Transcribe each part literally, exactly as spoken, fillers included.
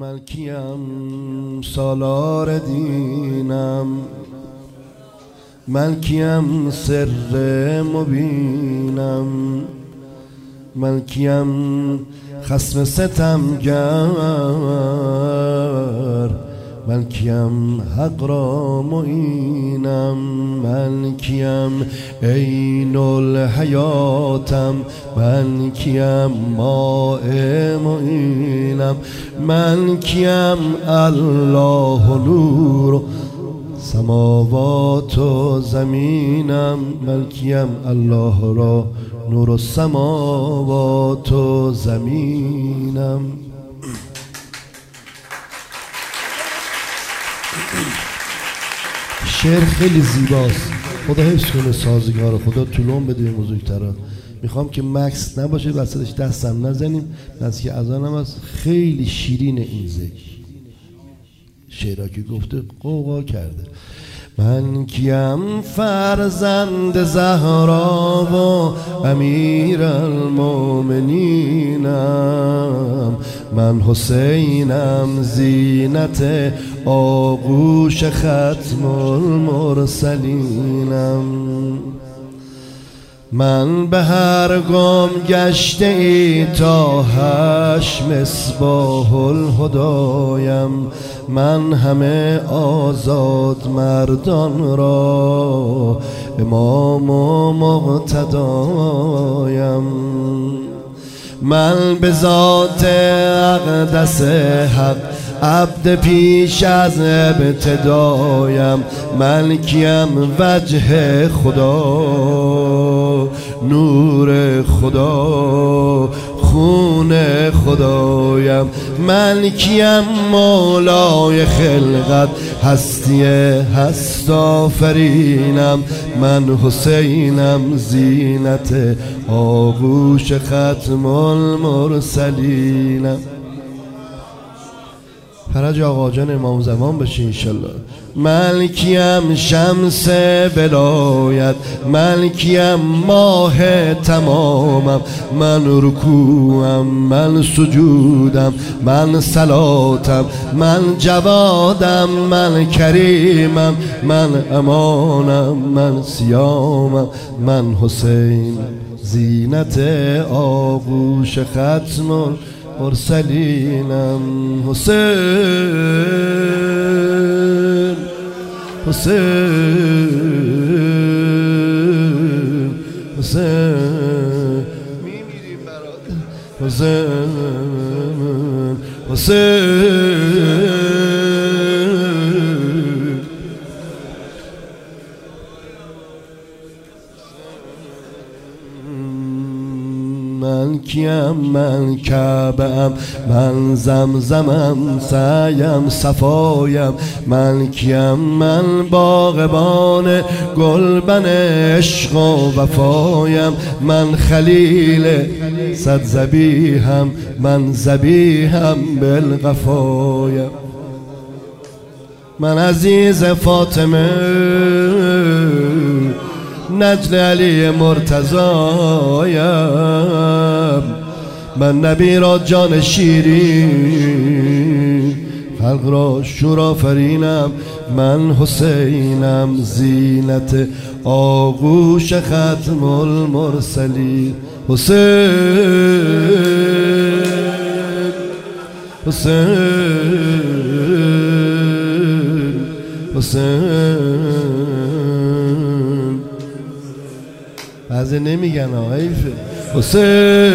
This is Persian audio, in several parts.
ملکیم سالار دینم، ملکیم سر مبینم، ملکیم خصم ستمگر، ملکیم حق را معینم، ملکیم عین الحیاتم، ملکیم ماء معینم، ملکیم الله نور سماوات و زمینم، ملکیم الله را نور و سماوات و زمینم. شعر خیلی زیباست، خدا حفظ کنه سازگار، خدا طولون بده این بزرگتران. میخوام که مکس نباشه وسطش دستم نزنیم، نزدیک اذانم هست. خیلی شیرین این ذکر، شعرها که گفته قوقا کرده. من کیم فرزند زهرا و امیر المؤمنینم، من حسینم زینت آغوش ختم المرسلینم، من به هر گام گشته ای تا هش مصباح الهدایم، من همه آزاد مردان را امام و مقتدایم، من به ذات اقدس حق عبد پیش از ابتدایم، ملکیم وجه خدا، نور خدا، خون خدایم، ملکیم مولای خلقت، هستی هست آفرینم، من حسینم زینت آغوش ختم المرسلینم. فرج آقا جان امام زمان بشه انشالله. ملکیم شمس ولایت، ملکیم ماه تمامم، من رکوعم، من سجودم، من صلاتم، من جوادم، من کریمم، من امانم، من سیامم، من حسین زینت آغوش ختم مرسلینم، حسین حسین حسین میمیریم برات، حسین حسین. من کیم، من کعبه‌ام، من زمزمم، سعیم صفایم، من کیم، من باغبان گلبن عشق و وفایم، من خلیل صد ذبیحم، من ذبیحم بالقفایم، من عزیز فاطمه نجل علی مرتضایم، من نبی را جان شیرین، خلق را شور آفرینم، من حسینم زینت آغوش ختم المرسلین، حسین حسین حسین. بعضی نمیگن آیفه حسین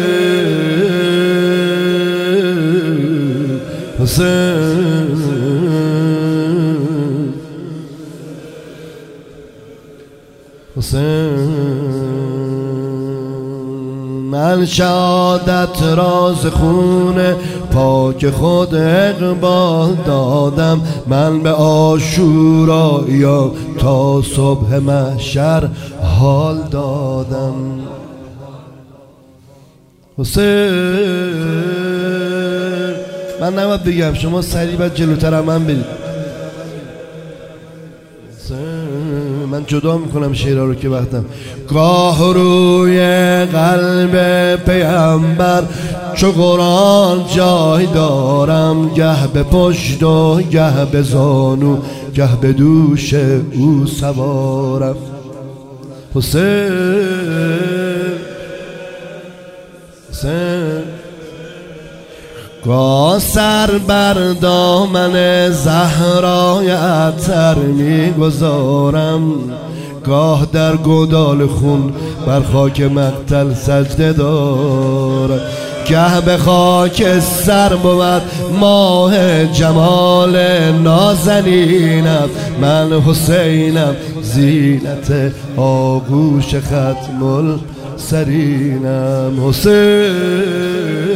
حسین حسین. من شهادت راز خون پاک خود اقبال دادم، من به عاشورا یا تا صبح محشر حال دادم، حسین. من نباید بگم، شما سریع باید جلوتر هم من برید. من جدا میکنم شعرها رو که وقتم. گاه روی قلب پیامبر چو قرآن جای دارم، گه به پشت و گه به زانو، گه به دوش او سوارم. حسین حسین گاه سر بر دامن زهرای عطر میگذارم، گاه در گودال خون بر خاک مقتل سجده دارم. گه به خاک سر بود ماه جمال نازنینم، من حسینم زینت آغوش ختم السرینم. حسین